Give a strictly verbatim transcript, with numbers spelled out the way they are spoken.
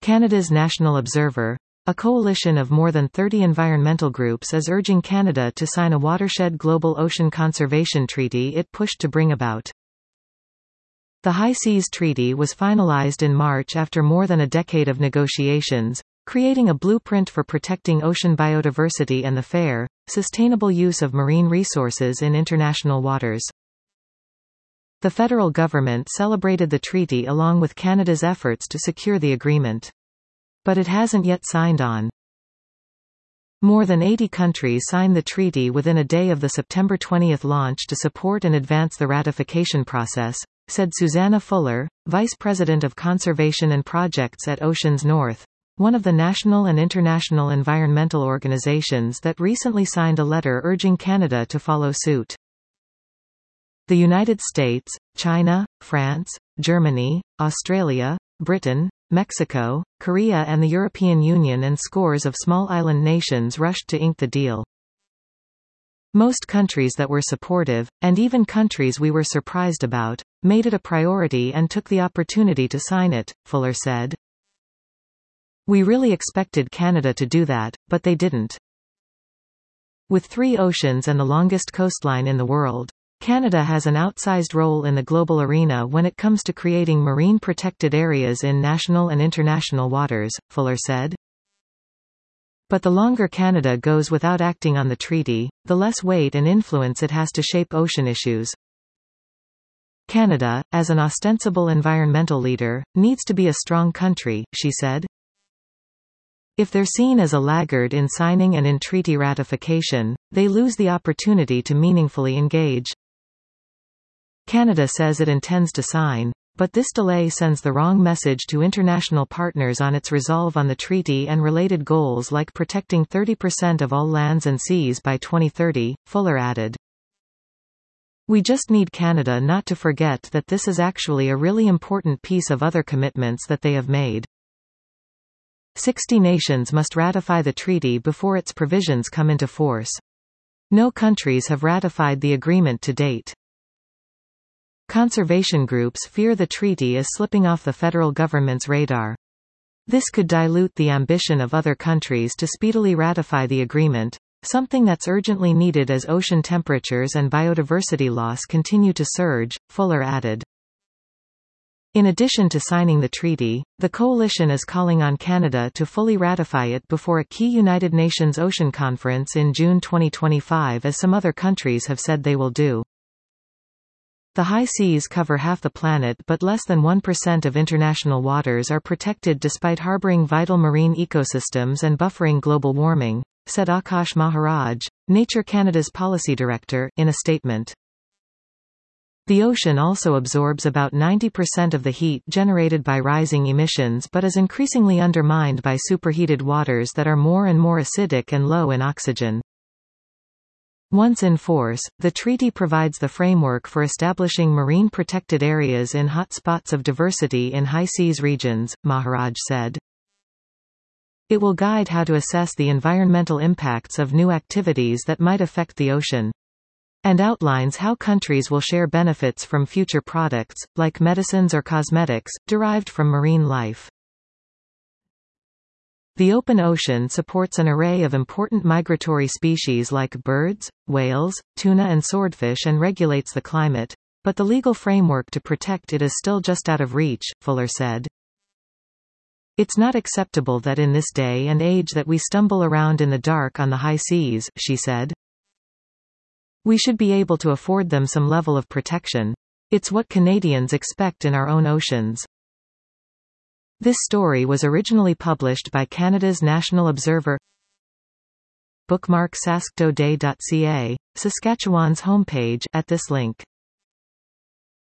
Canada's National Observer, a coalition of more than thirty environmental groups, is urging Canada to sign a watershed global ocean conservation treaty it pushed to bring about. The High Seas Treaty was finalized in March after more than a decade of negotiations, creating a blueprint for protecting ocean biodiversity and the fair, sustainable use of marine resources in international waters. The federal government celebrated the treaty along with Canada's efforts to secure the agreement. But it hasn't yet signed on. More than eighty countries signed the treaty within a day of the September twentieth launch to support and advance the ratification process, said Susanna Fuller, Vice President of Conservation and Projects at Oceans North, one of the national and international environmental organizations that recently signed a letter urging Canada to follow suit. The United States, China, France, Germany, Australia, Britain, Mexico, Korea and the European Union and scores of small island nations rushed to ink the deal. Most countries that were supportive, and even countries we were surprised about, made it a priority and took the opportunity to sign it, Fuller said. We really expected Canada to do that, but they didn't. With three oceans and the longest coastline in the world, Canada has an outsized role in the global arena when it comes to creating marine protected areas in national and international waters, Fuller said. But the longer Canada goes without acting on the treaty, the less weight and influence it has to shape ocean issues. Canada, as an ostensible environmental leader, needs to be a strong country, she said. If they're seen as a laggard in signing and in treaty ratification, they lose the opportunity to meaningfully engage. Canada says it intends to sign, but this delay sends the wrong message to international partners on its resolve on the treaty and related goals like protecting thirty percent of all lands and seas by twenty thirty, Fuller added. We just need Canada not to forget that this is actually a really important piece of other commitments that they have made. Sixty nations must ratify the treaty before its provisions come into force. No countries have ratified the agreement to date. Conservation groups fear the treaty is slipping off the federal government's radar. This could dilute the ambition of other countries to speedily ratify the agreement, something that's urgently needed as ocean temperatures and biodiversity loss continue to surge, Fuller added. In addition to signing the treaty, the coalition is calling on Canada to fully ratify it before a key United Nations Ocean Conference in June twenty twenty-five, as some other countries have said they will do. The high seas cover half the planet, but less than one percent of international waters are protected despite harboring vital marine ecosystems and buffering global warming, said Akash Maharaj, Nature Canada's policy director, in a statement. The ocean also absorbs about ninety percent of the heat generated by rising emissions but is increasingly undermined by superheated waters that are more and more acidic and low in oxygen. Once in force, the treaty provides the framework for establishing marine protected areas in hot spots of diversity in high seas regions, Maharaj said. It will guide how to assess the environmental impacts of new activities that might affect the ocean, and outlines how countries will share benefits from future products, like medicines or cosmetics, derived from marine life. The open ocean supports an array of important migratory species like birds, whales, tuna and swordfish and regulates the climate, but the legal framework to protect it is still just out of reach, Fuller said. It's not acceptable that in this day and age that we stumble around in the dark on the high seas, she said. We should be able to afford them some level of protection. It's what Canadians expect in our own oceans. This story was originally published by Canada's National Observer. Bookmark sasktoday dot c a, Saskatchewan's homepage, at this link.